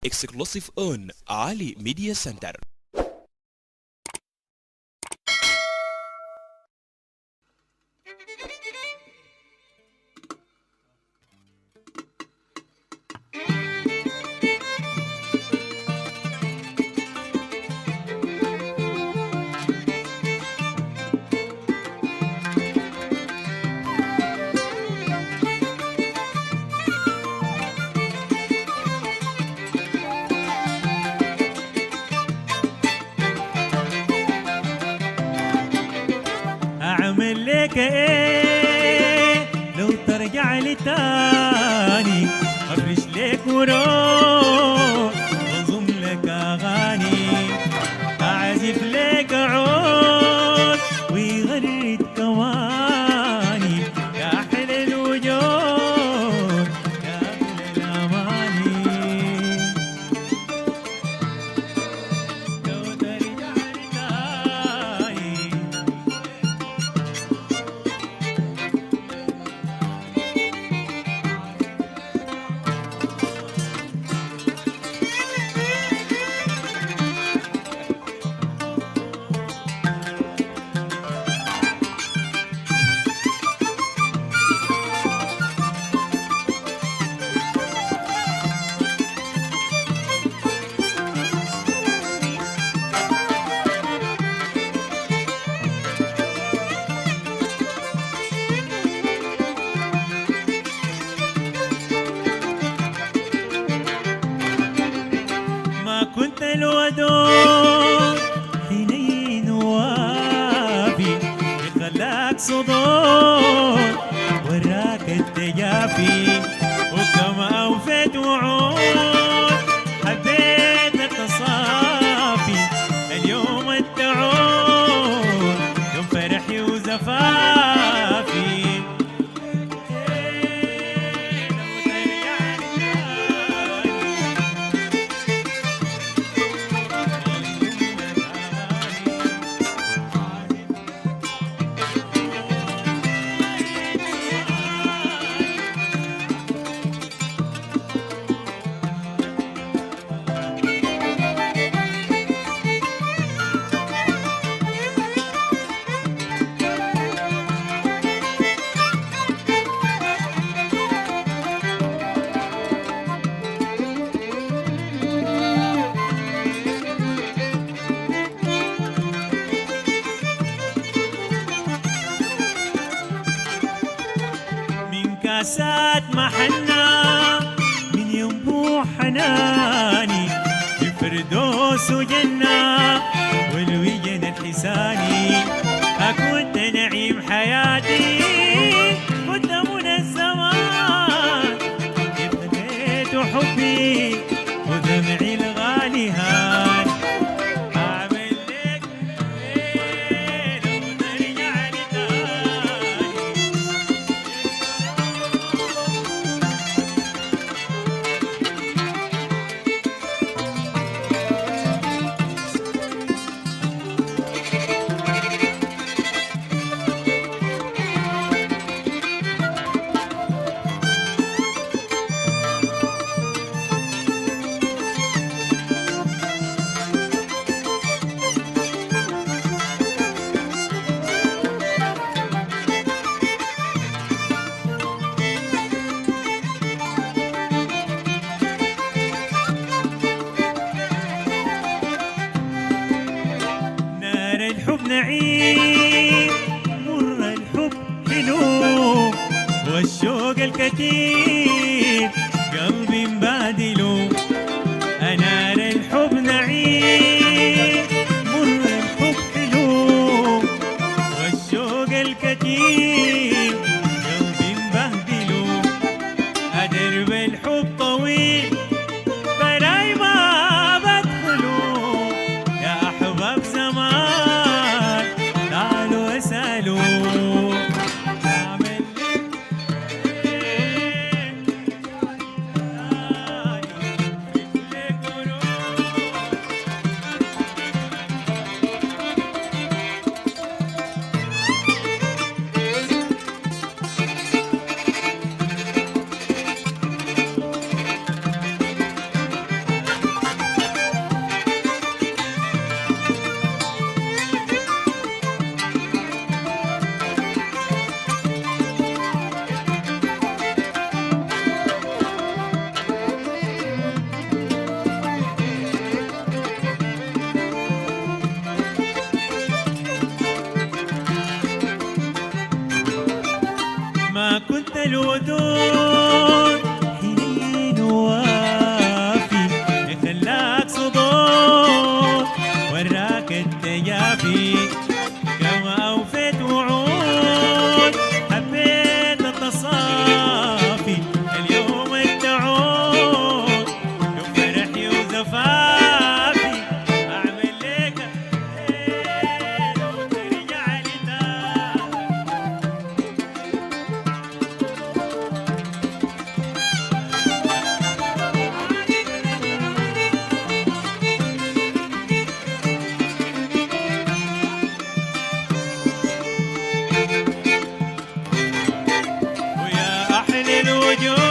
exclusive on Ali Media Center. أعمل لك إيه لو ترجع لي تاني؟ أفرش لك ورود وأنظم لك أغاني، أعزف لك عود ويغرد كواني، يا أحلى الوجود يا أغلى الأماني. لو ترجع لي تاني ما كنت الودود حنين وافي، خلاك صدود وراك التجافي، وكما أوفيت وعود حبيتك تصافي. اليوم التعود يوم فرحي وزفافي. كاسات محنا من ينبوع حناني، بفردوس وجنة والوجن الحساني. كنت نعيم حياتي كنت منى الزمان، ابتديت حبي ودمعي الغالي هان. أعمل لك إيه لو ترجع لي تاني؟ الحب نعيم مر الحب حلو، والشوق الكتير قلبي مبادله. نار الحب نعيم مر الحب حلو، والشوق الكتير قلبي مبهدله. درب الحب طويل براي ما بدخله، يا أحباب زمان تعالوا اسألوا. أعمل لك إيه الودود حنين وافي خلاك صدود وراك التجافي كما أوفيت وعود حبيت التصافي اليوم التعود يوم فرحي وزفافي أعمل لك لو ترجع لي تاني. ويا أحلى الوجود